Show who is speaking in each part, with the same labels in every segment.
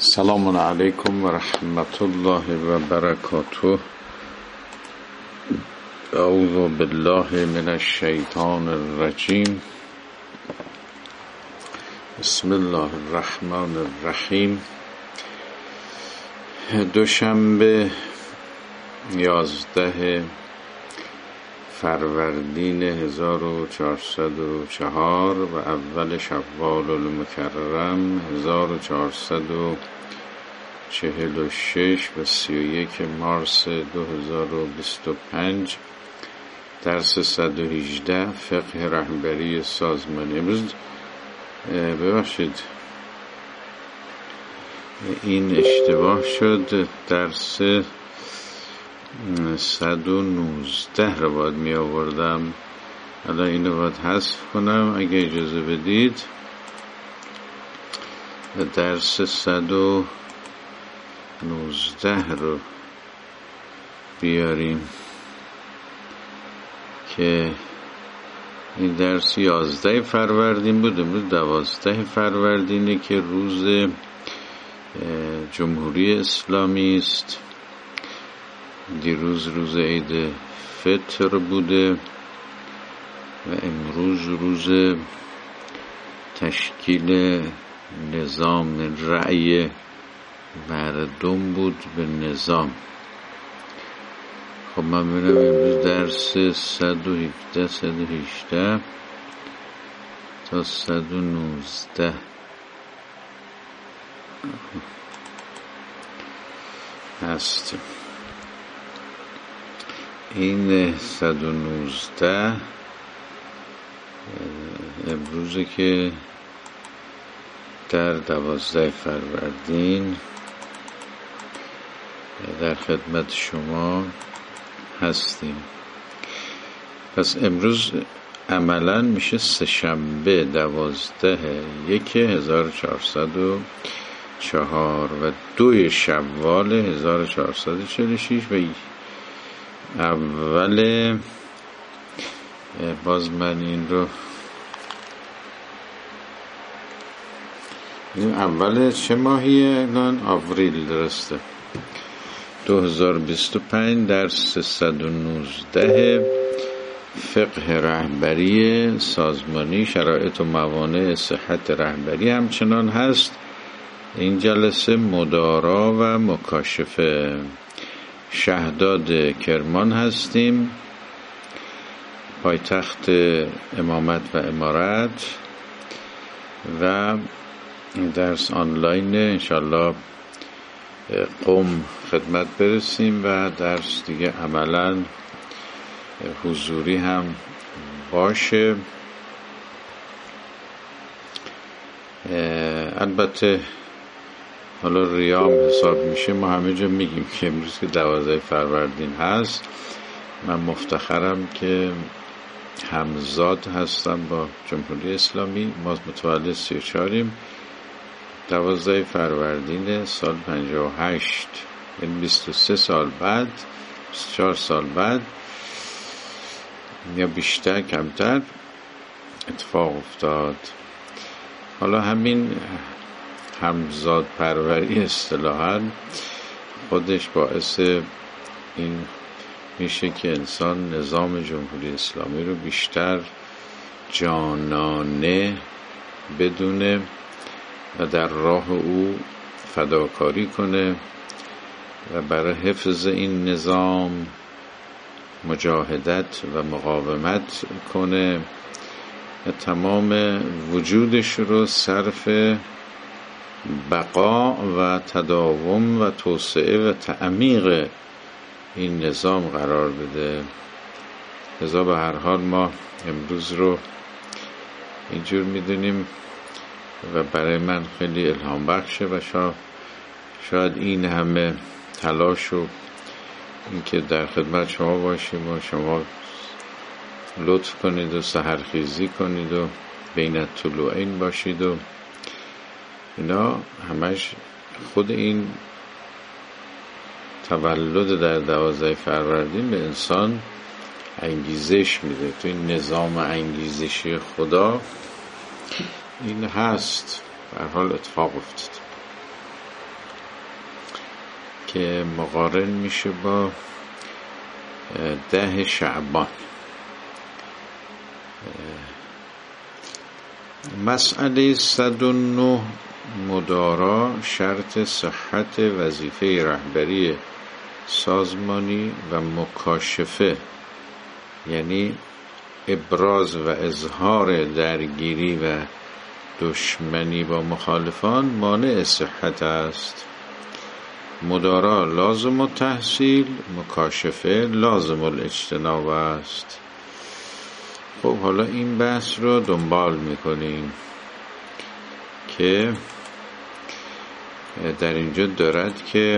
Speaker 1: سلام علیکم و رحمت الله و برکاته. اعوذ بالله من الشیطان الرجیم. بسم الله الرحمن الرحیم. دوشنبه 11 فروردین 1404 و اول شوال المکرم 1446 و 31 مارس 2025. درس 118 فقه رهبری سازمانی. امروز ببخشید این اشتباه شد، درس 119 رو باید می آوردم، الان اینو باید حذف کنم اگه اجازه بدید. درس 119 رو بیاریم که این درس 11 فروردین بود، امروز 12 فروردینه که روز جمهوری اسلامی است. دیروز روز عید فطر بوده و امروز روز تشکیل نظام رأی مردم بود به نظام. خب من میرم امروز درس 117 118 تا 119 هستیم. این 119 امروزه که در 12 فروردین در خدمت شما هستیم. پس امروز عملا میشه سه‌شنبه 12/1/1404 و 2 شوال 1446 و اول باز من این رو این اول چه ماهیه؟ الان آوریل درسته 2025. درس 119 فقه رهبری سازمانی، شرایط و موانع صحت رهبری همچنان هست. این جلسه مدارا و مکاشفه. شهداد کرمان هستیم، پایتخت امامت و امارت، و درس آنلاین انشالله قم خدمت برسیم و درس دیگه عملا حضوری هم باشه. البته حالا ریام حساب میشه، ما همه جا میگیم که امروز که 12 فروردین هست. من مفتخرم که همزاد هستم با جمهوری اسلامی. ما متولد 34یم. 12 فروردین سال 58، یعنی 23 سال بعد، 24 سال بعد یا بیشتر کمتر اتفاق افتاد. حالا همین همزاد پروری اصطلاحاً خودش باعث این میشه که انسان نظام جمهوری اسلامی رو بیشتر جانانه بدونه و در راه او فداکاری کنه و برای حفظ این نظام مجاهدت و مقاومت کنه و تمام وجودش رو صرف بقا و تداوم و توسعه و تعمیق این نظام قرار بده. لذا به هر حال ما امروز رو اینجور میدونیم و برای من خیلی الهام بخشه و شاید این همه تلاش و این که در خدمت شما باشیم و شما لطف کنید و سحرخیزی کنید و بین الطلوعین باشید و اینا همش خود این تولد در 12 فروردین به انسان انگیزش میده. تو این نظام انگیزشی خدا این هست، به هر حال اتفاق افتاد. که مقارن میشه با 10 شعبان. مسئله 109 مدارا شرط صحت وظیفه رهبری سازمانی و مکاشفه، یعنی ابراز و اظهار درگیری و دشمنی با مخالفان مانع صحت است. مدارا لازم التحصیل، مکاشفه لازم الاجتناب است. خب حالا این بحث رو دنبال میکنیم که در اینجا دارد که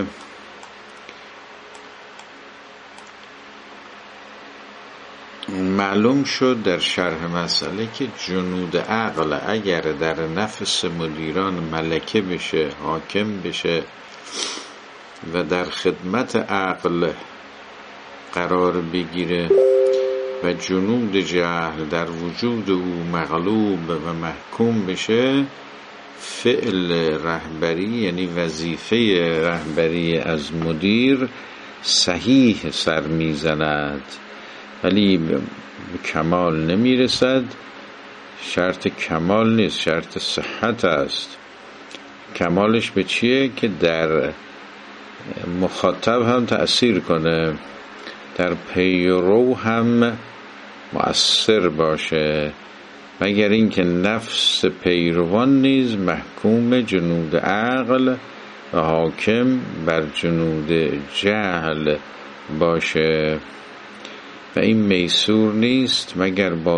Speaker 1: معلوم شد در شرح مسئله که جنود عقل اگر در نفس مدیران ملکه بشه، حاکم بشه و در خدمت عقل قرار بگیره و جنود جهل در وجود او مغلوب و محکوم بشه، فعل رهبری یعنی وظیفه رهبری از مدیر صحیح سر میزند، ولی به کمال نمیرسد. شرط کمال نیست، شرط صحت است. کمالش به چیه؟ که در مخاطب هم تأثیر کنه، در پیرو هم مؤثر باشه، مگر اینکه نفس پیروان نیز محکوم جنود عقل و حاکم بر جنود جهل باشه و این میسور نیست مگر با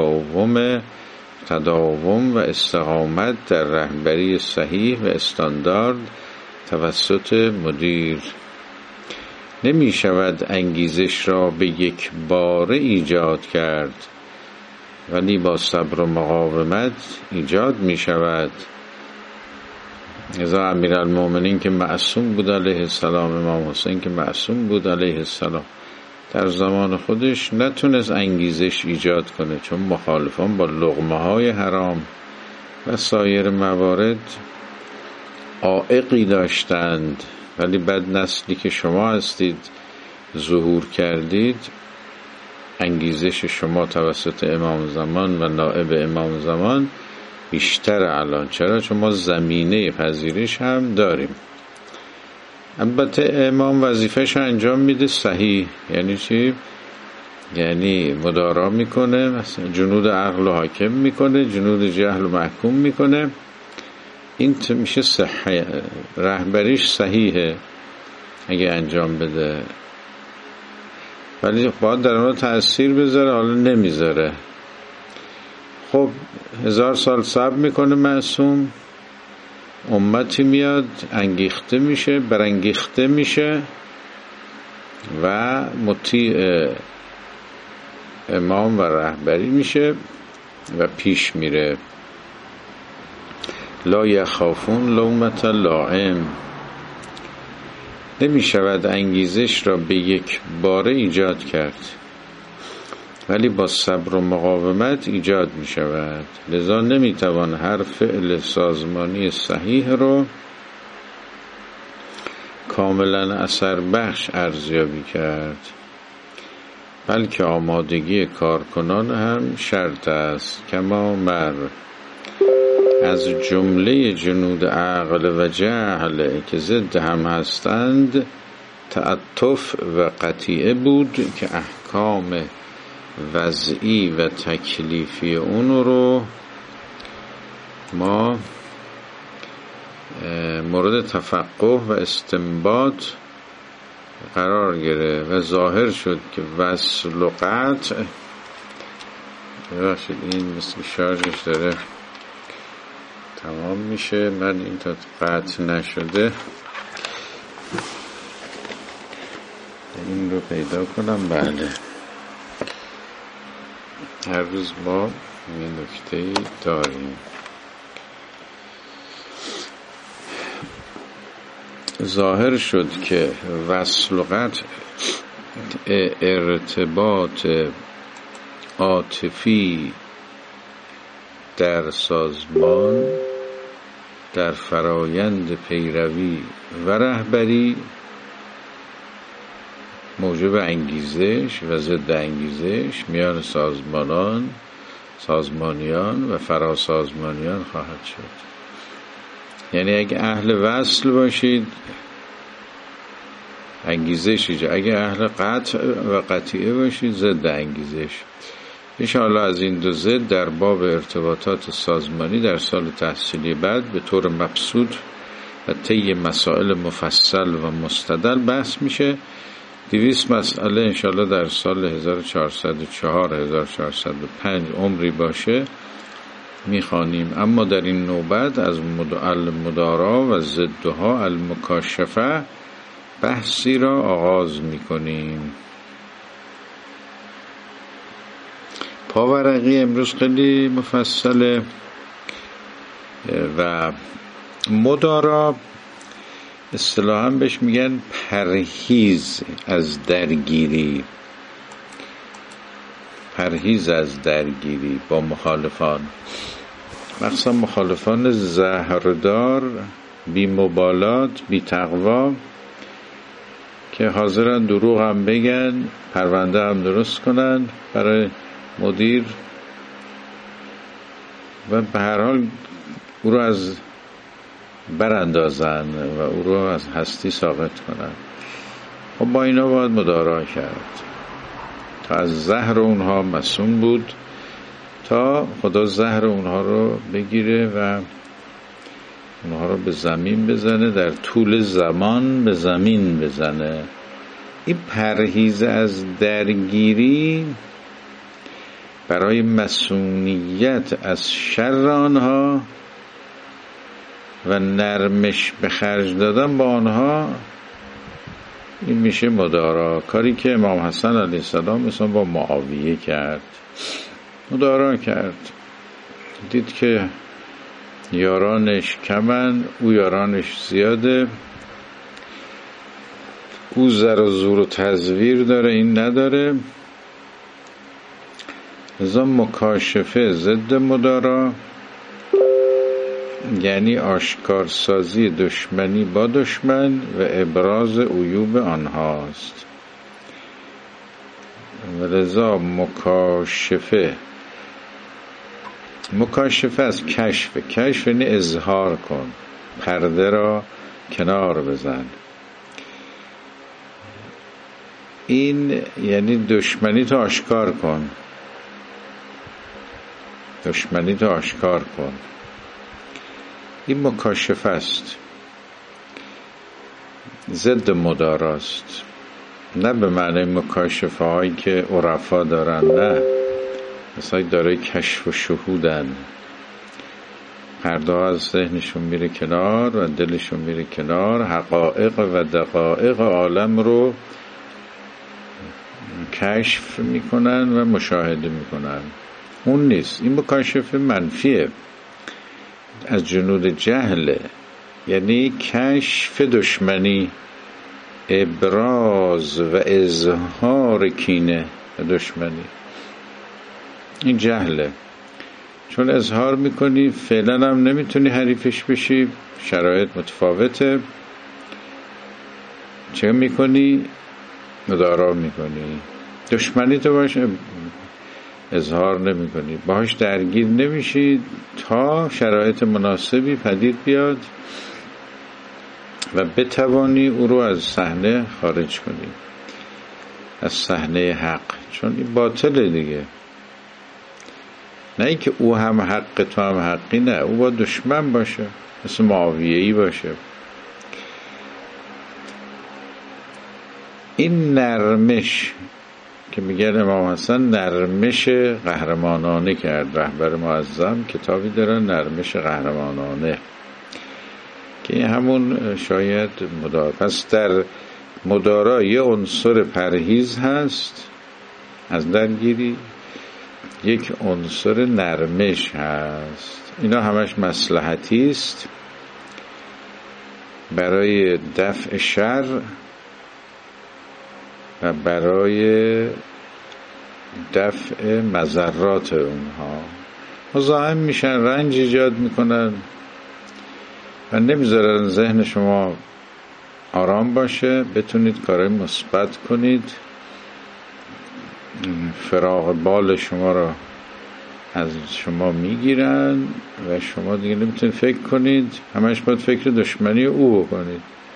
Speaker 1: تداوم و استقامت در رهبری صحیح و استاندارد توسط مدیر. نمی شود انگیزش را به یک باره ایجاد کرد، ولی با صبر و مقاومت ایجاد می شود. ازا امیرالمومنین که معصوم بود علیه السلام، امام حسین که معصوم بود علیه السلام، در زمان خودش نتونست انگیزش ایجاد کنه، چون مخالفان با لقمه های حرام و سایر موارد عائقی داشتند. ولی بعد نسلی که شما هستید ظهور کردید، انگیزش شما توسط امام زمان و نائب امام زمان بیشتر الان. چرا؟ چون ما زمینه پذیرش هم داریم. البته امام وظیفهش انجام میده صحیح. یعنی چی؟ یعنی مدارا میکنه، مثلا جنود عقل و حاکم میکنه، جنود جهل و محکوم میکنه. این میشه صحیح، رهبریش صحیحه اگه انجام بده، ولی باید در اون تأثیر بذاره، حالا نمیذاره. خب 1000 سال صبر میکنه معصوم، امتی میاد انگیخته میشه، برانگیخته میشه و مطیع امام و رهبری میشه و پیش میره. لا یخافون لومة لائم. نمی شود انگیزش را به یک باره ایجاد کرد، ولی با صبر و مقاومت ایجاد می شود. لذا نمی توان هر فعل سازمانی صحیح رو کاملا اثر بخش ارزیابی کرد، بلکه آمادگی کارکنان هم شرط است. کما مر از جمله جنود عقل و جهل که ضد هم هستند تعطف و قطیعه بود که احکام وضعی و تکلیفی اون رو ما مورد تفقه و استنباط قرار گرفت و ظاهر شد که وصل و قطع، ببخشید این مثل شارژش داره تمام میشه، من این تا قطع نشده این رو پیدا کنم. بله، هر روز ما این نکته داریم. ظاهر شد که وصل و قطع ارتباط عاطفی در سازمان، در فرایند پیروی و رهبری موجب انگیزش و ضد انگیزش میان سازمانیان و فراسازمانیان خواهد شد. یعنی اگه اهل وصل باشید انگیزش ایجاد، اگه اهل قطع و قطیعه باشید ضد انگیزش. انشاءالله از این دو ضد در باب ارتباطات سازمانی در سال تحصیلی بعد به طور مبسوط و طی مسائل مفصل و مستدل بحث میشه. 200 مسئله انشاءالله در سال 1404 1405 عمری باشه میخوانیم. اما در این نوبت از المدارا و ضدها المکاشفه بحثی را آغاز میکنیم. پاورقی امروز خیلی مفصله و مدارا اصطلاحاً بهش میگن پرهیز از درگیری، پرهیز از درگیری با مخالفان، مخصوصا مخالفان زهردار، بی مبالات، بی تقوا که حاضرن دروغ هم بگن، پرونده هم درست کنن برای مدیر و به هر حال او رو از براندازن و او رو از هستی ساقط کنن. خب با اینا باید مدارا کرد تا از زهر اونها مسون بود، تا خدا زهر اونها رو بگیره و اونها رو به زمین بزنه، در طول زمان به زمین بزنه. این پرهیز از درگیری برای مسئولیت از شر آنها و نرمش به خرج دادن با آنها، این میشه مدارا. کاری که امام حسن علیه السلام مثلا با معاویه کرد، مدارا کرد. دید که یارانش کمن، او یارانش زیاده، او زر و زور و تزویر داره این نداره، لذا مکاشفه ضد مدارا یعنی آشکارسازی دشمنی با دشمن و ابراز عیوب آنهاست. و لذا مکاشفه از کشف یعنی اظهار کن، پرده را کنار بزن. این یعنی دشمنی تو آشکار کن، دشمنی تو آشکار کن. این مکاشفه است، ضد مداراست. نه به معنی مکاشفه هایی که عرفا دارن، نه، مثلا دارای کشف و شهودن، پرده از ذهنشون میره کنار و دلشون میره کنار، حقایق و دقایق عالم رو کشف میکنن و مشاهده میکنن. اون نیست. این مکاشفه منفیه، از جنود جهله، یعنی کشف دشمنی، ابراز و اظهار کینه و دشمنی. این جهله، چون اظهار میکنی فعلا هم نمیتونی حریفش بشی، شرایط متفاوته، چه میکنی؟ مدارا میکنی. دشمنی تو باشه اظهار نمی کنی، باهاش درگیر نمیشی تا شرایط مناسبی پدید بیاد و بتوانی او رو از صحنه خارج کنی، از صحنه حق. چون این باطله دیگه، نه ای که او هم حق تو هم حقی، نه، او با دشمن باشه، مثل معاویه‌ای باشه. این نرمش که میگن امام حسن نرمش قهرمانانه کرد، رهبر معظم کتابی داره نرمش قهرمانانه، که این همون شاید مدارا. پس در مدارا یه عنصر پرهیز هست از درگیری، یک عنصر نرمش هست. اینا همش مصلحتی است برای دفع شر و برای دفع مضرات اونها. مزاحم میشن، رنج ایجاد میکنن و نمیذارن ذهن شما آرام باشه، بتونید کارهای مثبت کنید، فراغ بال شما را از شما میگیرن و شما دیگه نمیتونید فکر کنید، همش باید فکر دشمنی او بکنید.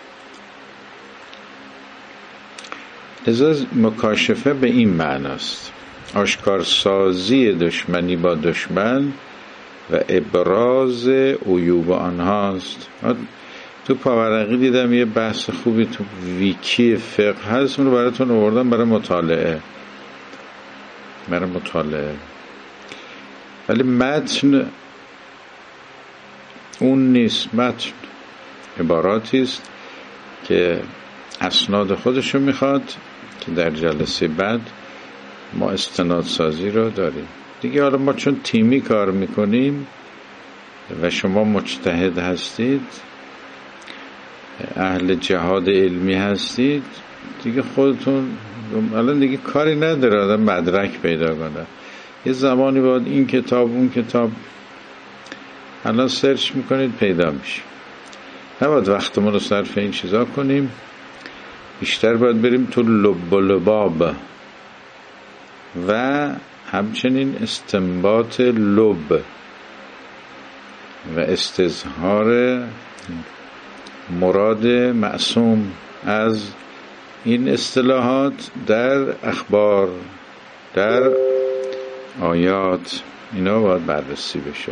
Speaker 1: لذا مکاشفه به این معناست: آشکارسازی دشمنی با دشمن و ابراز عیوب آنهاست. تو پاورقی دیدم یه بحث خوبی تو ویکی فقه هست، اون رو براتون آوردم برای مطالعه، ولی متن اون نیست. متن عباراتی است که اسناد خودشو میخواد که در جلسه بعد ما استنادسازی رو داریم دیگه. حالا ما چون تیمی کار میکنیم و شما مجتهد هستید، اهل جهاد علمی هستید، دیگه خودتون الان دیگه کاری نداره آدم مدرک پیدا کنه. یه زمانی باید این کتاب اون کتاب، الان سرچ میکنید پیدا میشه. نباید وقتمون رو صرف این چیزا کنیم، بیشتر باید بریم تو لب و لباب و همچنین استنباط لب و استظهار مراد معصوم از این اصطلاحات در اخبار، در آیات، اینا باید بررسی بشه.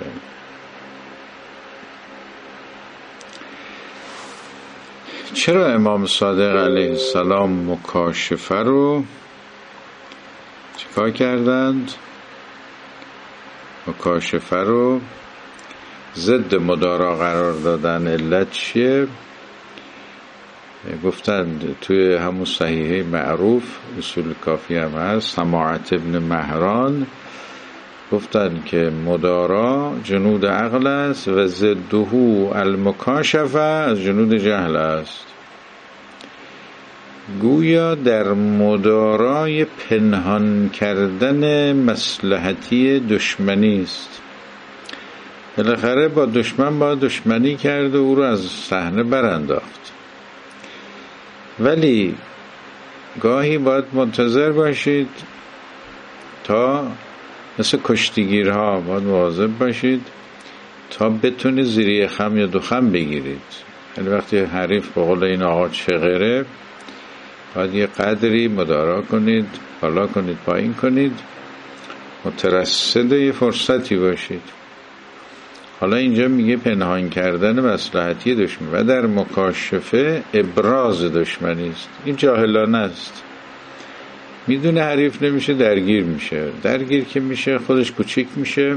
Speaker 1: چرا امام صادق علیه السلام مکاشفه رو چیکار کردند؟ مکاشفه رو ضد مدارا قرار دادن. علت چیه؟ گفتند توی همون صحیحه معروف اصول کافی هم هست، سماعت ابن مهران گفتند که مدارا جنود عقل است و ضده المکاشفه از جنود جهل است. گویا در مدارای پنهان کردن مصلحتی دشمنی است. بالاخره با دشمن با دشمنی کرد و او رو از صحنه برانداخت، ولی گاهی باید منتظر باشید تا مثل کشتیگیرها باید مواظب باشید تا بتونید زیر خم یا دو خم بگیرید. یعنی وقتی حریف به قول این آقا چغره، باید یه قدری مدارا کنید، بالا کنید، پایین کنید، مترصد یه فرصتی باشید. حالا اینجا میگه پنهان کردن مصلحتی دشمن و در مکاشفه ابراز دشمنی است. این جاهلانه است. میدونه حریف نمیشه، درگیر میشه. درگیر که میشه خودش کوچیک میشه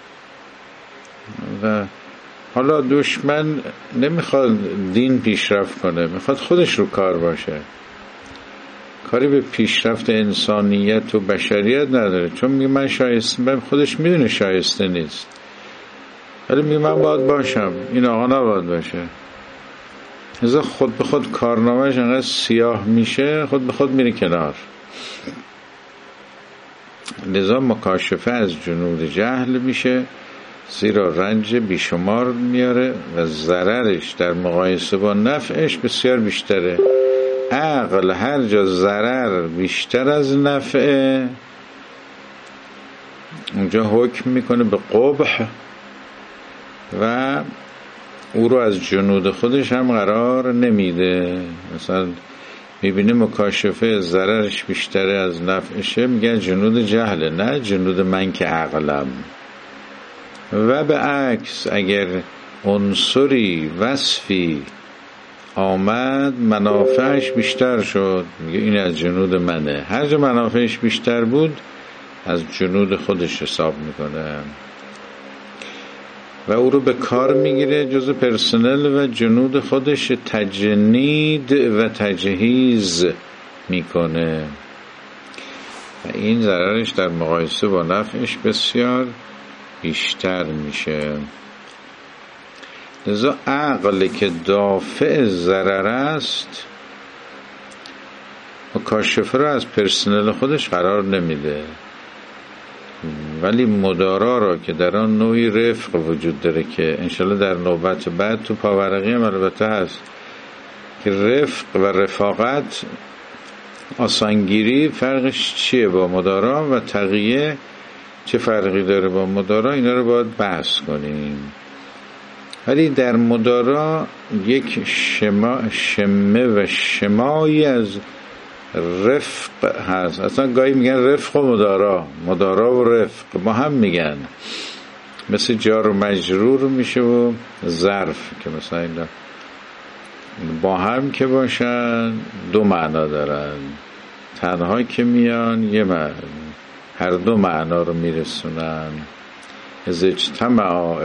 Speaker 1: و حالا دشمن نمیخواد دین پیشرفت کنه، میخواد خودش رو کار باشه، کاری به پیشرفت انسانیت و بشریت نداره، چون میگه من شایسته، خودش میدونه شایسته نیست، ولی میگه من باید باشم، این آقا نباید باشه. لذا خود به خود کارنامهش انقدر سیاه میشه، خود به خود میره کنار. لذا مکاشفه از جنود جهل میشه، زیرا رنج بیشمار میاره و ضررش در مقایسه با نفعش بسیار بیشتره. عقل هر جا ضرر بیشتر از نفعه اونجا حکم میکنه به قبح و او رو از جنود خودش هم قرار نمیده. مثلا میبینه مکاشفه ضررش بیشتره از نفعشه، میگن جنود جهله، نه جنود من که عقلم. و به عکس اگر عنصری وصفی آمد منافعش بیشتر شد، میگه این از جنود منه. هر جا منافعش بیشتر بود از جنود خودش حساب میکنه و او رو به کار میگیره، جز پرسنل و جنود خودش تجنید و تجهیز میکنه و این ضررش در مقایسه با نفعش بسیار بیشتر میشه. لذا عقل که دافع ضرر است مکاشفه رو از پرسنل خودش قرار نمیده، ولی مدارا را که در آن نوعی رفق وجود داره که انشالله در نوبت بعد تو پاورقی هم البته هست، که رفق و رفاقت، آسانگیری فرقش چیه با مدارا و تقیه چه فرقی داره با مدارا، اینا رو باید بحث کنیم. ولی در مدارا یک شمه و شمایی از رفق هست. اصلا گاهی میگن رفق و مدارا و رفق با هم میگن، مثل جار و مجرور میشه و ظرف که مثلا اینا با هم که باشن دو معنا دارن، تنها که میان یه معنی، هر دو معنا رو میرسونن. از اجتماع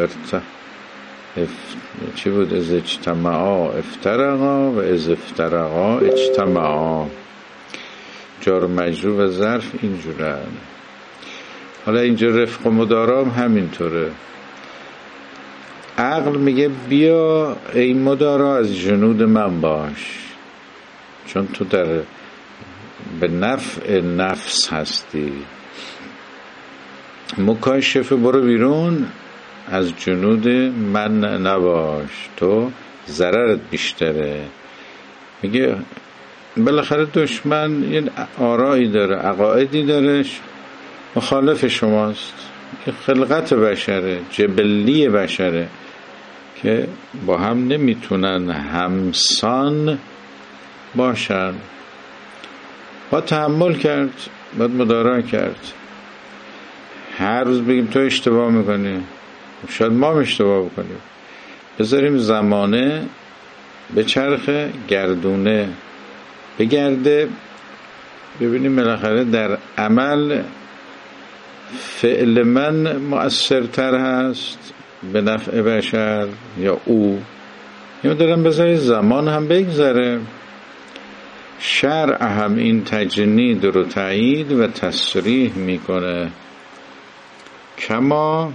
Speaker 1: چی بود؟ از اجتماع افترقا و از افترقا اجتماع. جار و مجرور و ظرف اینجورن. حالا اینجا رفق و مدارا همینطوره. عقل میگه بیا ای مدارا از جنود من باش، چون تو به نفع نفس هستی. مکاشفه برو بیرون، از جنود من نباش، تو ضررت بیشتره. میگه بالاخره دشمن یه آرایی داره، عقایدی داره، مخالف شماست. خلقت بشره، جبلی بشره که با هم نمیتونن همسان باشن. باید تحمل کرد، باید مدارا کرد. هر روز بگیم تو اشتباه میکنی، شاید ما اشتباه بکنیم، بذاریم زمانه به چرخ گردونه بگرده، ببینیم بالاخره در عمل فعل من مؤثرتر هست به نفع بشر یا او. یا دارم بذارید زمان هم بگذره. شرع هم این تجنید رو تایید و تصریح میکنه. کما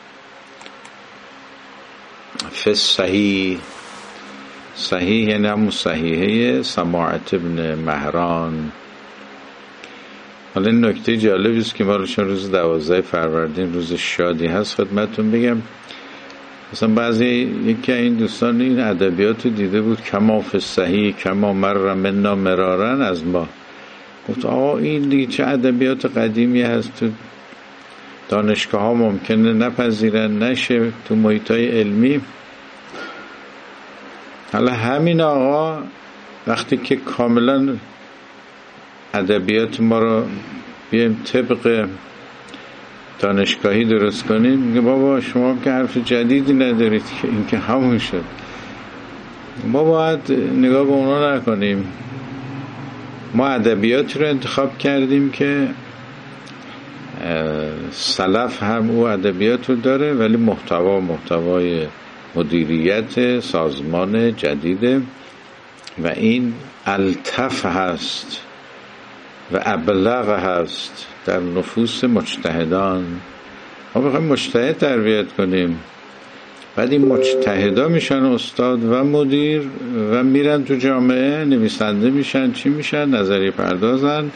Speaker 1: فی صحیح، صحیح یعنی همون صحیحه سماعت ابن مهران. حالا این نکته جالبی است که ما روز 12 فروردین روز شادی هست خدمتتون بگم. مثلا بعضی یکی این دوستان این ادبیات رو دیده بود، کما فی صحیح کما مر منا مرارن از ما. گفت آقا این دیگه چه ادبیات قدیمی هست، تو دانشگاه ها ممکنه نپذیرن، نشه تو محیط های علمی. حالا همین آقا وقتی که کاملا ادبیات ما رو بیایم طبق دانشگاهی درست کنیم، میگه بابا شما که حرف جدیدی ندارید که این که همون شد. ما باید نگاه به اونا نکنیم. ما ادبیات رو انتخاب کردیم که سلف هم او ادبیات رو داره، ولی محتوای مدیریت سازمان جدیده و این الطف هست و ابلغ هست در نفوس مجتهدان. ما بخوایم مجتهد تربیت کنیم، بعد این مجتهدا میشن استاد و مدیر و میرن تو جامعه نویسنده میشن، چی میشن، نظریه پردازن.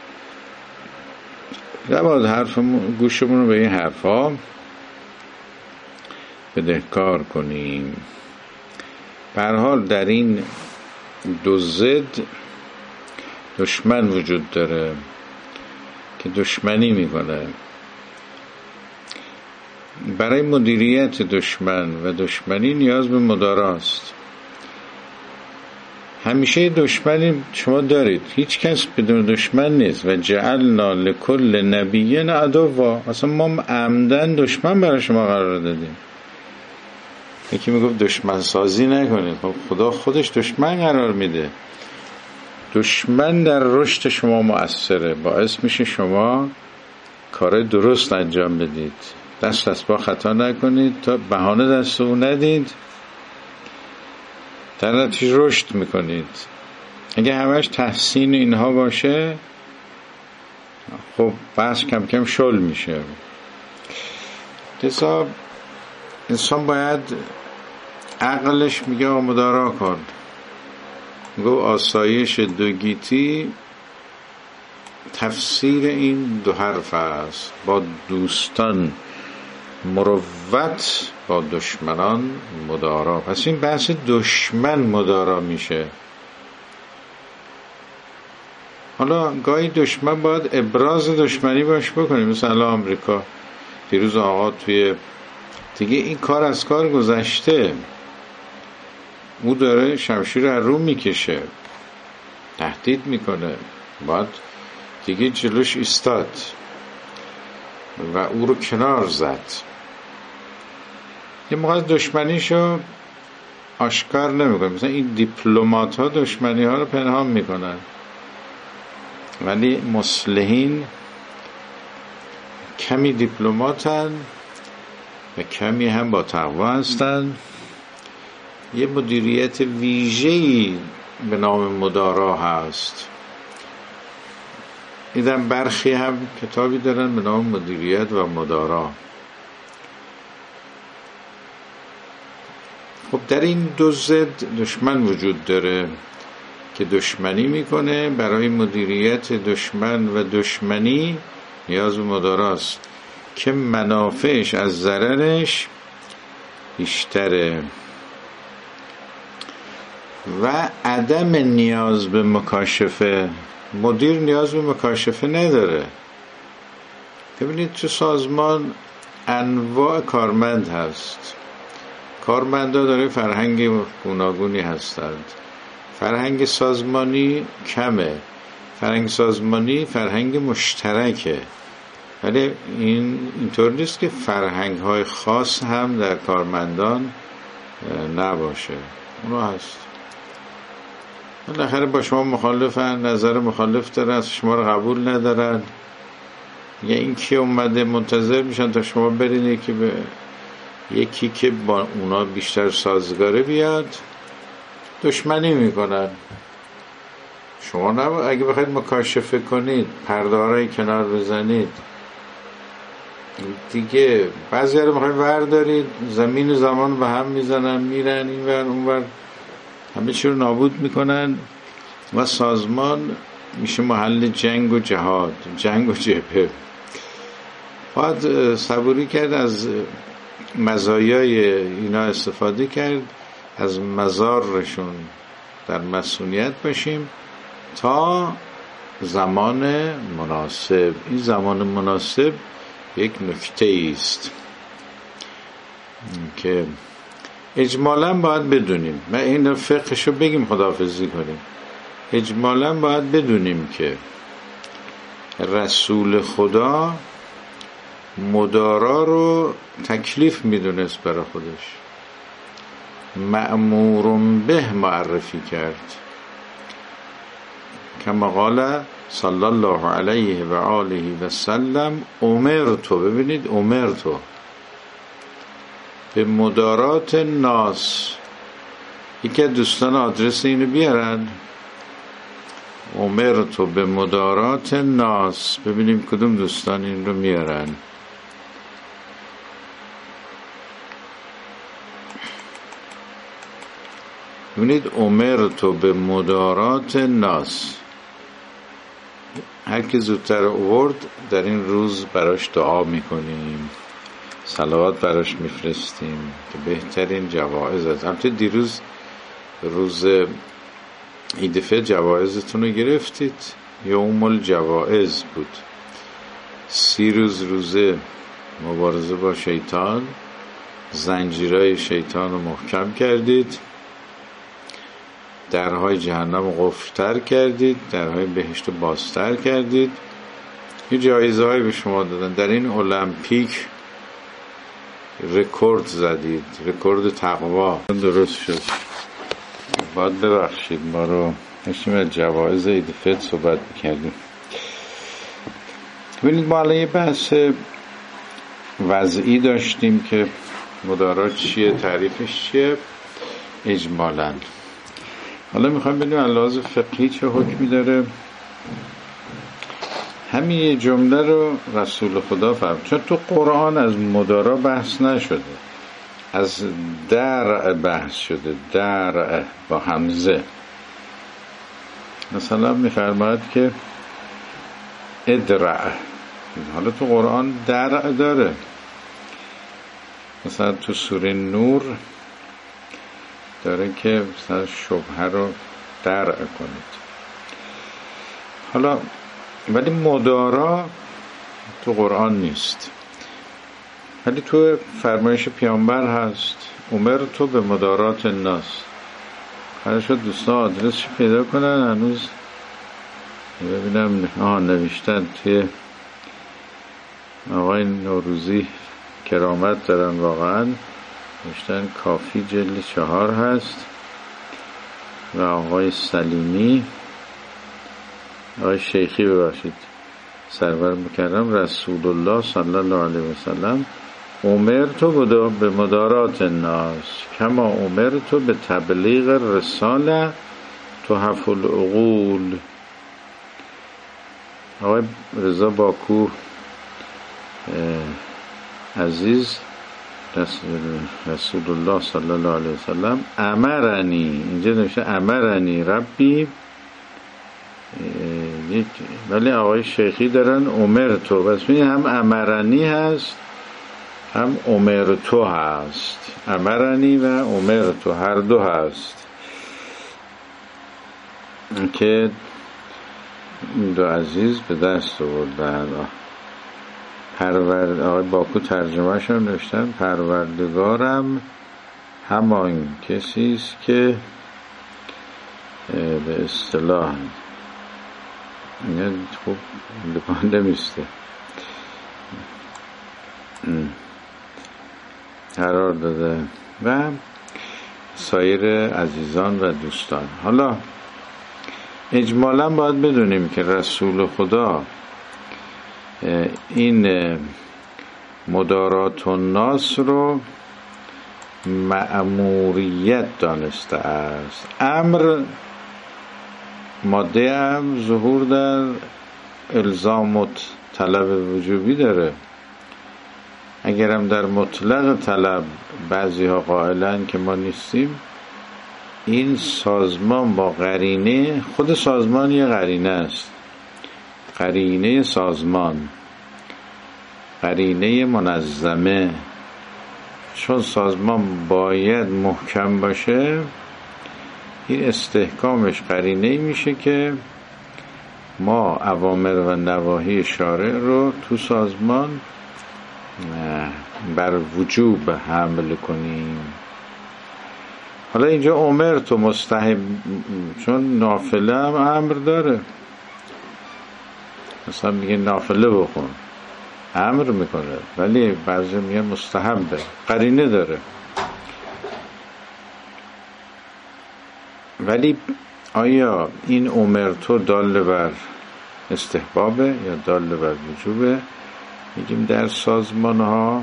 Speaker 1: نباید گوشمون رو به این حرفا بدهکار کنیم. به هر حال در این دو ضد دشمن وجود داره که دشمنی میکنه. برای مدیریت دشمن و دشمنی نیاز به مداراست. همیشه دشمنی شما دارید، هیچ کس بدون دشمن نیست. و جعلنا لکل نبی عدوا، اصلا ما عمدن دشمن برای شما قرار دادیم. یکی میگفت دشمن سازی نکنید، خدا خودش دشمن قرار میده. دشمن در رشد شما مؤثره، باعث میشه شما کار درست انجام بدید، دست از پا خطا نکنید، تا بهانه دست او ندید، در نتیجه رشد میکنید. اگه همش تحسین اینها باشه، خب بحث کم کم شل میشه. لذا انسان باید عقلش میگه مدارا کن. گو آسایش دو گیتی تفسیر این دو حرف است: با دوستان مروت، با دشمنان مدارا. پس این بحث دشمن مدارا میشه. حالا گاهی دشمن باید ابراز دشمنی باش بکنیم، مثلا آمریکا دیروز آقا توی دیگه این کار از کار گذشته، او داره شمشیر از رو میکشه، تهدید میکنه، باید دیگه جلوش ایستاد و او رو کنار زد. یه موقع دشمنیشو آشکار نمیکنه، مثلا این دیپلمات ها دشمنی ها رو پنهان میکنن، ولی مصلحین کمی دیپلماتن و کمی هم با تقوا هستن. یه مدیریت ویژه‌ای به نام مدارا هست. دیدم برخی هم کتابی دارن به نام مدیریت و مدارا. خب در این دو ضد دشمن وجود داره که دشمنی میکنه. برای مدیریت دشمن و دشمنی نیاز به مداراست که منافعش از ضررش بیشتره و عدم نیاز به مکاشفه. مدیر نیاز به مکاشفه نداره. ببینید تو سازمان انواع کارمند هست. کارمندا داره فرهنگ گوناگونی هستند. فرهنگ سازمانی کمه، فرهنگ سازمانی فرهنگ مشترکه، ولی اینطور نیست که فرهنگ های خاص هم در کارمندان نباشه. اونو هست. بالاخره با شما مخالفن، نظر مخالف دارن، از شما رو قبول ندارن، یا این که اومده منتظر میشن تا شما برین که به یکی که با اونا بیشتر سازگاره بیاد، دشمنی میکنن. شما اگه بخواید مکاشفه کنید، پرده‌های کنار بزنید، دیگه بعضی رو بخواید وردارید، زمین و زمان به هم میزنن، میرن این ور اون ور، همه چی رو نابود میکنن و سازمان میشه محل جنگ و جهاد، جنگ و جبهه. باید صبوری کرد، از مزایای اینا استفاده کرد، از مزارشون در مسئولیت باشیم تا زمان مناسب. این زمان مناسب یک نکته است که اجمالاً باید بدونیم. من این فقهشو بگیم خداحافظی کنیم. اجمالاً باید بدونیم که رسول خدا مدارا رو تکلیف میدونست برای خودش، مأمور به معرفی کرد. کما قال صلی الله علیه و آله و سلم امرتو. ببینید امرتو به مدارات ناس. یکی از دوستان آدرس اینو بیارن. امرتو به مدارات ناس. ببینیم کدوم دوستان این رو میارن. ببینید امرتو به مدارات ناس. هر که زودتر آورد در این روز براش دعا میکنیم، صلوات براش میفرستیم که بهترین جوایز است. البته دیروز روز عید فطر جوایزتون رو گرفتید، یوم الجوایز بود. 30 روز روزه مبارزه با شیطان، زنجیرهای شیطان رو محکم کردید، درهای جهنم قفل‌تر کردید، درهای بهشت رو بازتر کردید. یه جایزه هایی به شما دادن. در این المپیک رکورد زدید، رکورد تقوا. درست شد. باید ببخشید ما رو داشتیم از جوایز عید فطر صحبت می‌کردیم. ببینید ما الان یه بحث وضعی داشتیم که مدارات چیه، تعریفش چیه اجمالاً. حالا میخوایم ببینیم لحاظ فقهی چه حکمی داره. همین یه جمله رو رسول خدا فرمود، چون تو قرآن از مدارا بحث نشده، از درع بحث شده، درع با همزه. مثلا میفرماید که ادرع. حالا تو قرآن درع داره، مثلا تو سوره نور داره که مثلا شبهه رو درع کنید. حالا ولی مدارا تو قرآن نیست، ولی تو فرمایش پیامبر هست امرت به مدارات الناس. قرار شد دوستان آدرسش پیدا کنن، هنوز ببینم نوشتن توی آقای نوروزی کرامت دارن واقعا، نوشتن کافی جلد 4 هست و آقای سلیمی، آقای شیخی ببخشید سرور مکرم، رسول الله صلی الله علیه وسلم امرت به مدارات الناس کما امرت به تبلیغ رساله تحف العقول. آقای رضا باکو عزیز رسول الله صلی الله علیه وسلم امرنی، اینجا نوشته امرنی ربی، ولی آقای شیخی دارن امرتو، بس هم امرنی هست هم امرتو هست، امرنی و امرتو هر دو هست که این دو عزیز به دست آوردن. آقای باکو ترجمه شون نوشتن پروردگارم همان کسی است که به اصطلاح این خوب لپانده میسته قرار داده و سایر عزیزان و دوستان. حالا اجمالا باید بدونیم که رسول خدا این مدارات الناس رو مأموریت دانسته است. امر ماده هم ظهور در الزام و طلب وجوبی داره، اگرم در مطلق طلب بعضی ها قائلن که ما نیستیم، این سازمان با قرینه، خود سازمان یه قرینه است، قرینه سازمان، قرینه منظمه، چون سازمان باید محکم باشه این استحکامش قرینه میشه که ما اوامر و نواهی شارع رو تو سازمان بر وجوب حمل کنیم. حالا اینجا امرت و مستحب، چون نافله هم امر داره، مثلا میگه نافله بخون امر میکنه، ولی بعضی میگه مستحبه، قرینه داره. ولی آیا این امرتو دال بر استحبابه یا دال بر وجوبه؟ میگیم در سازمان ها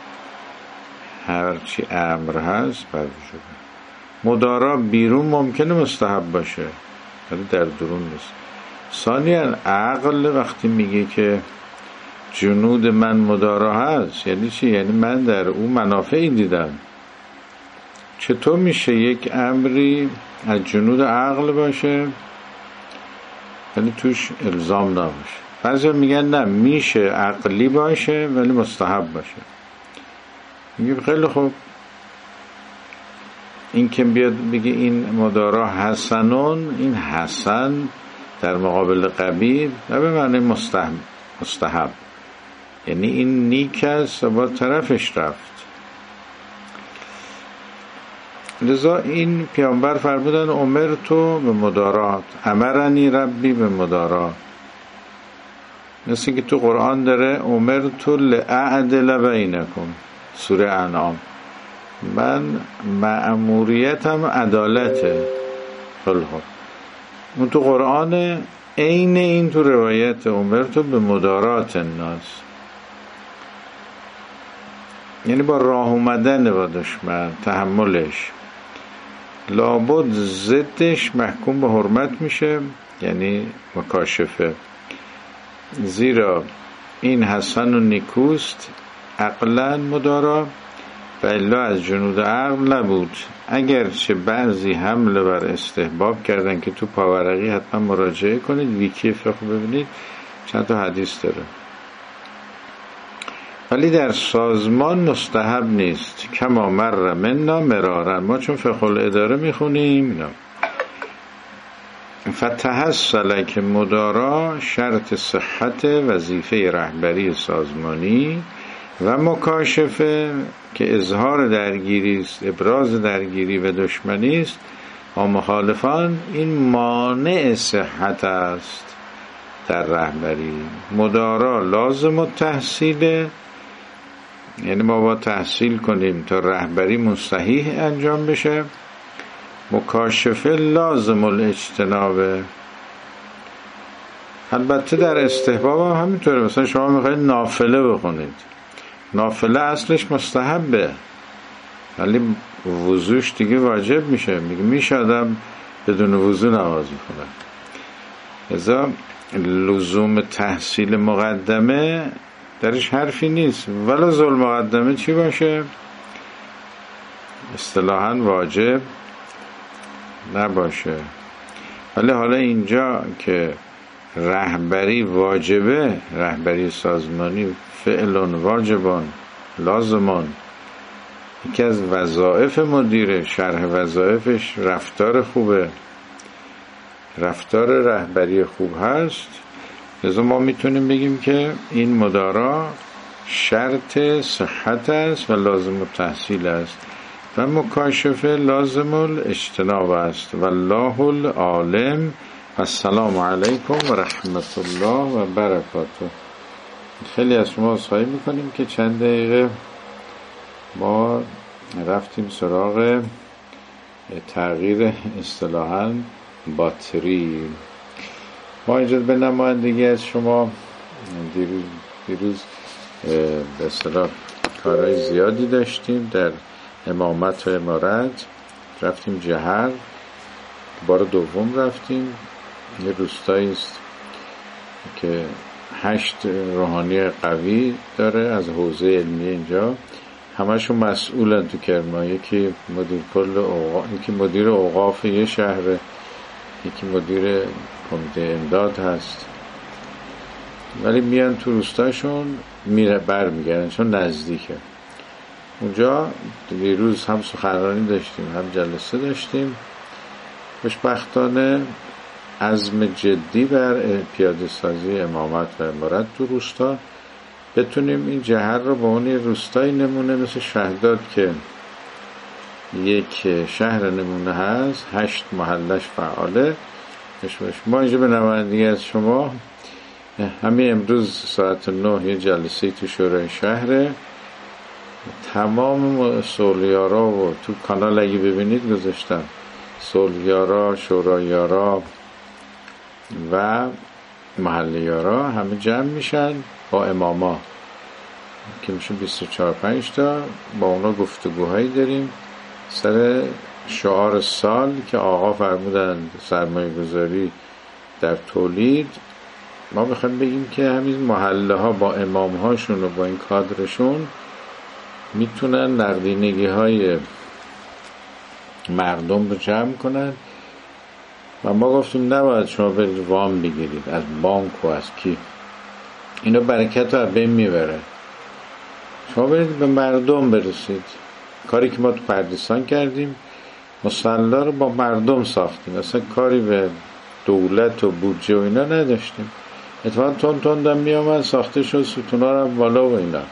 Speaker 1: هرچی امر هست بر وجوبه. مدارا بیرون ممکنه مستحب باشه ولی در درون نیست. ثانیاً عقل وقتی میگه که جنود من مدارا هست یعنی چی؟ یعنی من در اون منافعی دیدم. چطور میشه یک امری از جنود عقل باشه ولی توش الزام نباشه؟ بعضی میگن نه، میشه عقلی باشه ولی مستحب باشه. میگه خیلی خوب، این که بیاد بگه این مدارا حسنون، این حسن در مقابل قبیح و به معنی مستحب، یعنی این نیک است و با طرفش رفت. لذا این پیامبر فرمودن امرتو به مدارات، امرنی ربی به مدارات. مثل که تو قرآن داره امرتو لأعدل بینکم، سوره انعام، من مأموریتم عدالته. اون تو قرآن عین این تو روایت امرتو به مدارات الناس، یعنی با راه اومدن با دشمن، تحملش، لابد ضدش محکوم به حرمت میشه، یعنی مکاشفه، زیرا این حسن و نیکوست عقلا مدارا و الا از جنود عقل نبود. اگرچه بعضی حمله بر استحباب کردن که تو پاورقی حتما مراجعه کنید، ویکی فقه ببینید، چند تا حدیث داره، ولی در سازمان مستحب نیست. کما مر منا مرارا، ما چون فقه الاداره میخونیم اینا. فتحصل که مدارا شرط صحت وظیفه رهبری سازمانی و مکاشفه که اظهار درگیری است، ابراز درگیری و دشمنی است با مخالفان، این مانع صحت است در رهبری. مدارا لازم التحصیل، یعنی ما با تحصیل کنیم تا رهبری صحیح انجام بشه. مکاشفه لازم الاجتناب. البته در استحباب هم همینطوره. مثلا شما میخواید نافله بخونید، نافله اصلش مستحبه ولی وضوش دیگه واجب میشه. میشه آدم بدون وضو نماز بخونه. لذا لزوم تحصیل مقدمه درش حرفی نیست، ولی ظلم مقدمه چی باشه؟ اصطلاحاً واجب نباشه. ولی حالا اینجا که رهبری واجبه، رهبری سازمانی فعلون واجبان لازمان، یکی از وظایف مدیره، شرح وظایفش رفتار خوبه، رفتار رهبری خوب هست. لذا ما میتونیم بگیم که این مدارا شرط صحت است و لازم التحصیل است و مکاشفه لازم الاجتناب است. والله العالم. و السلام علیکم و رحمت الله و برکاته. خیلی از شما عذرخواهی میکنیم که چند دقیقه ما رفتیم سراغ تغییر اصطلاحاً باتری. ما اینجا به نمایندگی از شما دیروز به اصطلاح کارهای زیادی داشتیم در امامت و امارت. رفتیم جهر، بار دوم رفتیم. یه روستایی است که 8 روحانی قوی داره از حوزه علمی اینجا، همشون مسئولن تو کرمان. یکی مدیر کل اوقاف، یکی مدیر اوقاف یه شهر، یکی مدیر کمیته امداد هست. ولی میان تو روستاشون برمیگردن چون نزدیکه. اونجا دیروز هم سخنرانی داشتیم هم جلسه داشتیم. خوشبختانه عزم جدی بر پیاده سازی امامت و امارت تو روستا، بتونیم این جهر رو با اون روستای نمونه مثل شهداد که یک شهر نمونه هست، 8 محلش فعاله. ما اینجا به نمایندگی از شما همین امروز ساعت 9 یه جلسه تو شورای شهره. تمام صلح‌یارا و تو کانال اگه ببینید گذاشتم، صلح‌یارا، شورایارا و محله‌یارا همه جمع میشن با اماما که میشه 24-25 تا. با اونا گفتگوهایی داریم سر شعار سال که آقا فرمودن سرمایه گذاری در تولید. ما میخوایم بگیم که همین محله ها با امام هاشون و با این کادرشون میتونن نقدینگی های مردم رو جمع کنن. و ما گفتیم نباید شما برید وام بگیرید از بانک و از کی، اینا برکت رو از بین میبره. شما برید به مردم برسید. کاری که ما تو پردیسان کردیم، مصلا رو با مردم ساختیم، اصلا کاری به دولت و بودجه و اینا نداشتیم. اتفاقا تون دم می آمد ساخته شد، ستونا رو بالا و اینا.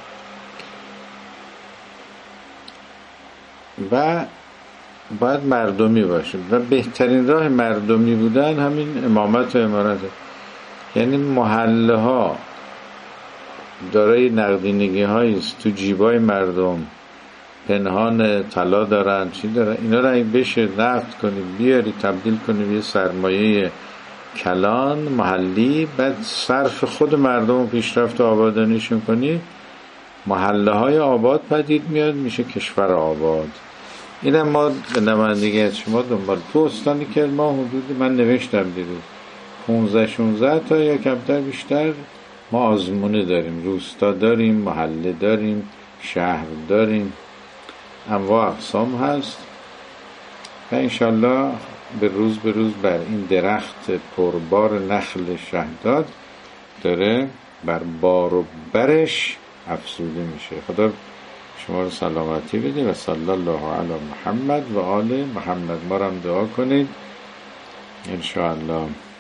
Speaker 1: و باید مردمی باشه و بهترین راه مردمی بودن همین امامت و امارته. یعنی محله ها دارای نقدینگی هاییست تو جیبای مردم، پنهان طلا دارن چی دارن، اینا رو اگه بشه نقد کنی بیاری تبدیل کنی یه سرمایه کلان محلی، بعد صرف خود مردم و پیشرفت و آبادانیشون کنی، محله های آباد پدید میاد، میشه کشور آباد. اینم ما به نمایندگی از شما دنبال تو استان کرمان حدود من نوشتم دیروز 15-16 تا یا کمتر بیشتر ما آزمونه داریم، روستا داریم، محله داریم، شهر داریم، انواع اقسام هست. و انشالله به روز بر این درخت پربار نخل شهداد داره بر بار و برش افزوده میشه. خدا شما رو سلامتی بده و صلی الله علی محمد و آل محمد. ما رو هم دعا کنید انشاءالله